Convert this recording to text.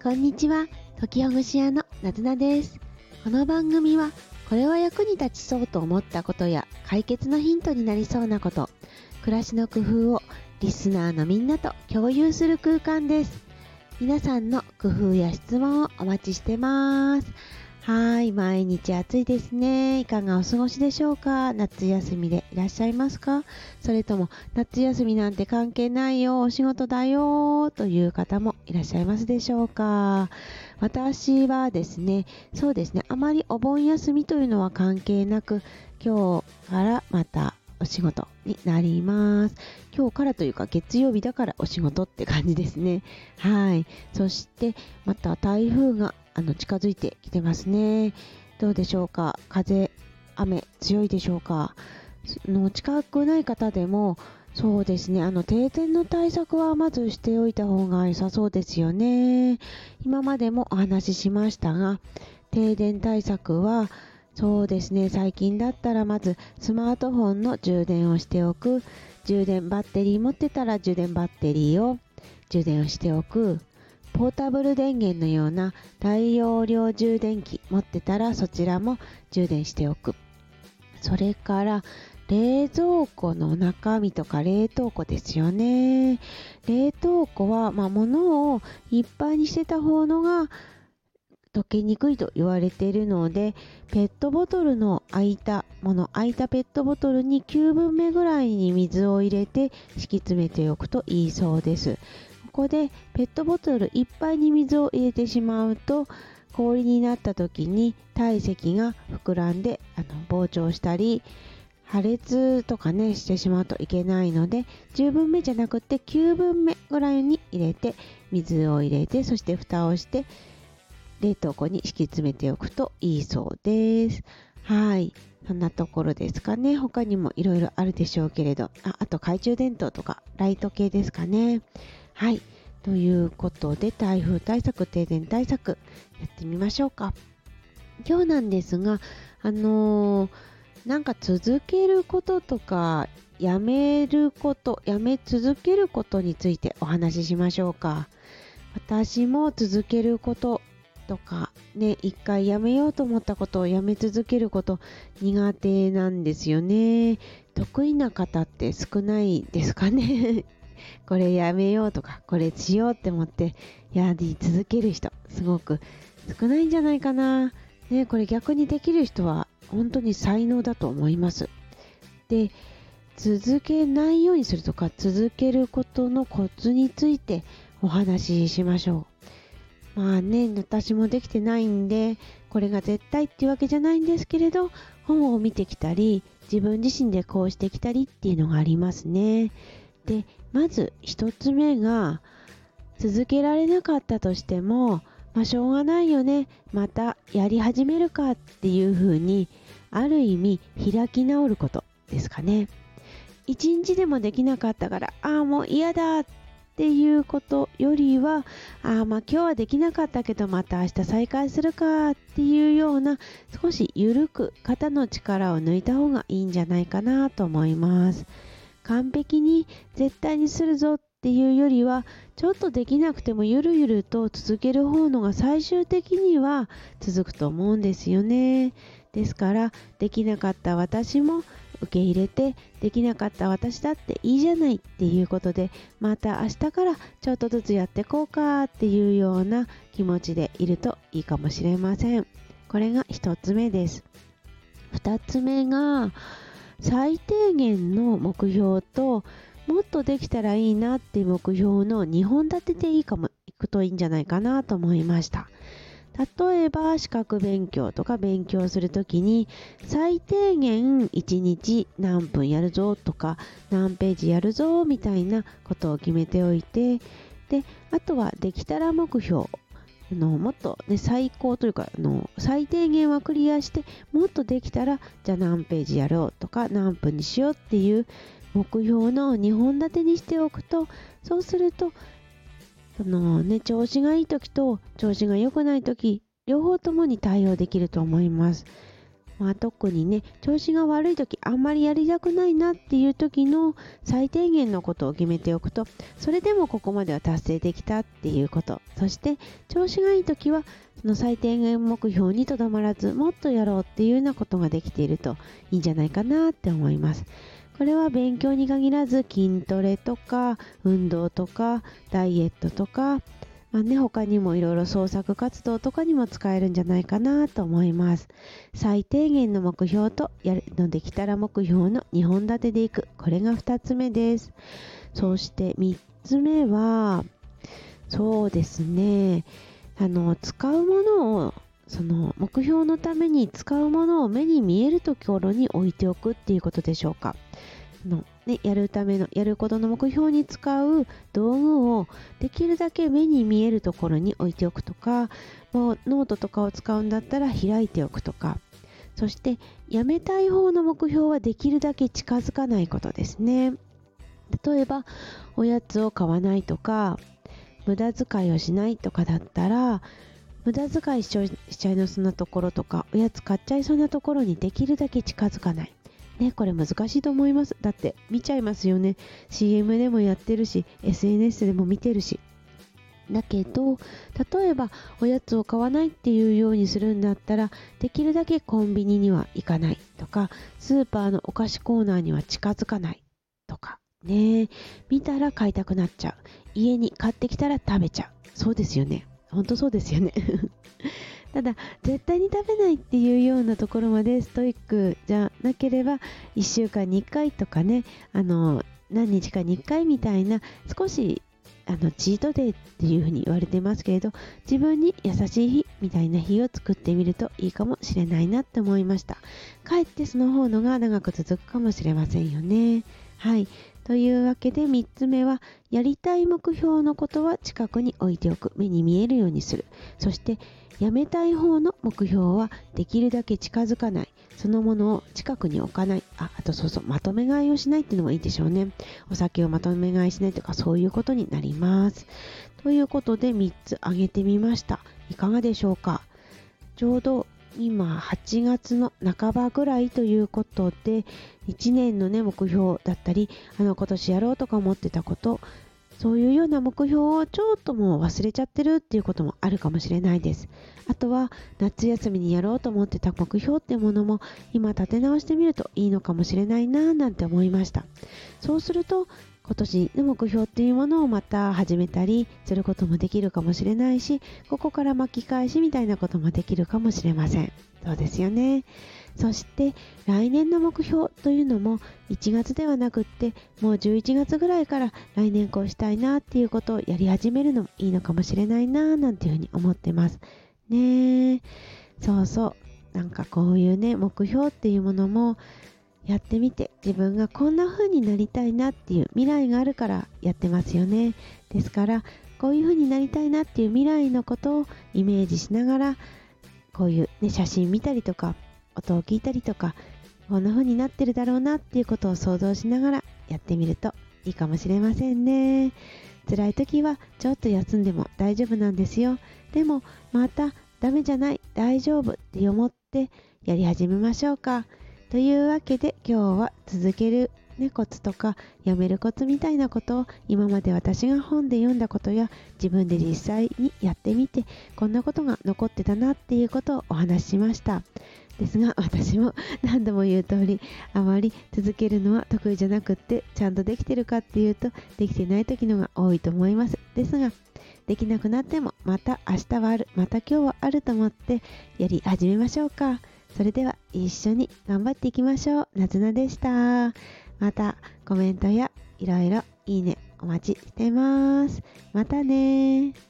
こんにちは、解きほぐし屋のなずなです。この番組は、これは役に立ちそうと思ったことや解決のヒントになりそうなこと、暮らしの工夫をリスナーのみんなと共有する空間です。皆さんの工夫や質問をお待ちしてます。はい、毎日暑いですね。いかがお過ごしでしょうか？夏休みでいらっしゃいますか？それとも夏休みなんて関係ないよ、お仕事だよという方もいらっしゃいますでしょうか？私はですね、そうですね、あまりお盆休みというのは関係なく、今日からまたお仕事になります。今日からというか月曜日だからお仕事って感じですね。はい。そしてまた台風が近づいてきてますね。どうでしょうか？風、雨強いでしょうか？近くない方でもそうですね、停電の対策はまずしておいた方が良さそうですよね。今までもお話ししましたが、停電対策はそうですね、最近だったらまずスマートフォンの充電をしておく、充電バッテリー持ってたら充電バッテリーを充電をしておく、ポータブル電源のような大容量充電器持ってたらそちらも充電しておく。それから冷蔵庫の中身とか冷凍庫ですよね。冷凍庫は物をいっぱいにしてた方のが溶けにくいと言われているので、ペットボトルの空いたペットボトルに9分目ぐらいに水を入れて敷き詰めておくといいそうです。ここでペットボトルいっぱいに水を入れてしまうと、氷になった時に体積が膨らんで膨張したり破裂とかねしてしまうといけないので、10分目じゃなくて9分目ぐらいに入れて水を入れて、そして蓋をして冷凍庫に敷き詰めておくといいそうです。はい。そんなところですかね。他にもいろいろあるでしょうけれど、あと懐中電灯とかライト系ですかね。はい。ということで、台風対策、停電対策、やってみましょうか。今日なんですが、なんか続けることとか、やめ続けることについてお話ししましょうか。私も続けることとかね、一回やめようと思ったことをやめ続けること苦手なんですよね。得意な方って少ないですかね。これやめようとかこれしようって思ってやり続ける人すごく少ないんじゃないかな。ね、これ逆にできる人は本当に才能だと思います。で、続けないようにするとか続けることのコツについてお話ししましょう。私もできてないんでこれが絶対っていうわけじゃないんですけれど、本を見てきたり自分自身でこうしてきたりっていうのがありますね。で、まず一つ目が、続けられなかったとしてもしょうがないよね、またやり始めるかっていう風にある意味開き直ることですかね。一日でもできなかったからもう嫌だっていうことよりは今日はできなかったけどまた明日再開するかっていうような、少し緩く肩の力を抜いた方がいいんじゃないかなと思います。完璧に絶対にするぞっていうよりは、ちょっとできなくてもゆるゆると続ける方のが最終的には続くと思うんですよね。ですからできなかった私も受け入れて、できなかった私だっていいじゃないっていうことで、また明日からちょっとずつやってこうかっていうような気持ちでいるといいかもしれません。これが一つ目です。二つ目が、最低限の目標ともっとできたらいいなっていう目標の2本立てでいくといいんじゃないかなと思いました。例えば資格勉強とか勉強するときに最低限1日何分やるぞとか何ページやるぞみたいなことを決めておいて、で、あとはできたら目標、もっとね、最高というか最低限はクリアして、もっとできたらじゃあ何ページやろうとか何分にしようっていう目標の2本立てにしておくと、そうすると調子がいい時と調子が良くない時両方ともに対応できると思います。 特にね、調子が悪い時、あんまりやりたくないなっていう時の最低限のことを決めておくと、それでもここまでは達成できたっていうこと、そして調子がいい時はその最低限目標にとどまらず、もっとやろうっていうようなことができているといいんじゃないかなって思います。これは勉強に限らず、筋トレとか運動とかダイエットとか、他にもいろいろ創作活動とかにも使えるんじゃないかなと思います。最低限の目標とやるのできたら目標の2本立てでいく。これが2つ目です。そして3つ目は、そうですね、使うものを、その目標のために使うものを目に見えるところに置いておくっていうことでしょうか。やることの目標に使う道具をできるだけ目に見えるところに置いておくとか、もうノートとかを使うんだったら開いておくとか、そしてやめたい方の目標はできるだけ近づかないことですね。例えばおやつを買わないとか、無駄遣いをしないとかだったら、無駄遣いしちゃいそうなところとか、おやつ買っちゃいそうなところにできるだけ近づかない。これ難しいと思います。だって見ちゃいますよね。 CM でもやってるし、 SNS でも見てるし。だけど、例えばおやつを買わないっていうようにするんだったら、できるだけコンビニには行かないとか、スーパーのお菓子コーナーには近づかないとかね。見たら買いたくなっちゃう。家に買ってきたら食べちゃう。そうですよね。本当そうですよね。ただ絶対に食べないっていうようなところまでストイックじゃなければ、1週間に1回とかね、何日かに1回みたいな、少しチートデイっていうふうに言われてますけれど、自分に優しい日みたいな日を作ってみるといいかもしれないなって思いました。かえってその方のが長く続くかもしれませんよね。はい。というわけで3つ目は、やりたい目標のことは近くに置いておく。目に見えるようにする。そしてやめたい方の目標はできるだけ近づかない。そのものを近くに置かない。あとまとめ買いをしないっていうのもいいでしょうね。お酒をまとめ買いしないとか、そういうことになります。ということで3つ挙げてみました。いかがでしょうか。ちょうど今8月の半ばぐらいということで、1年のね、目標だったり、今年やろうとか思ってたこと、そういうような目標をちょっともう忘れちゃってるっていうこともあるかもしれないです。あとは夏休みにやろうと思ってた目標っていうものも、今立て直してみるといいのかもしれないななんて思いました。そうすると今年の目標っていうものをまた始めたりすることもできるかもしれないし、ここから巻き返しみたいなこともできるかもしれません。そうですよね。そして来年の目標というのも、1月ではなくってもう11月ぐらいから来年こうしたいなっていうことをやり始めるのもいいのかもしれないななんていうふうに思ってますね。そうそう、なんかこういうね、目標っていうものもやってみて、自分がこんな風になりたいなっていう未来があるからやってますよね。ですからこういう風になりたいなっていう未来のことをイメージしながら、こういうね、写真見たりとか音を聞いたりとか、こんな風になってるだろうなっていうことを想像しながらやってみるといいかもしれませんね。辛い時はちょっと休んでも大丈夫なんですよ。でもまたダメじゃない、大丈夫って思ってやり始めましょうか。というわけで今日は続ける、コツとかやめるコツみたいなことを、今まで私が本で読んだことや自分で実際にやってみて、こんなことが残ってたなっていうことをお話ししました。ですが私も何度も言う通り、あまり続けるのは得意じゃなくって、ちゃんとできてるかっていうとできてない時のが多いと思います。ですができなくなっても、また明日はある、また今日はあると思ってやり始めましょうか。それでは一緒に頑張っていきましょう。なずなでした。またコメントやいろいろいいねお待ちしてます。またね。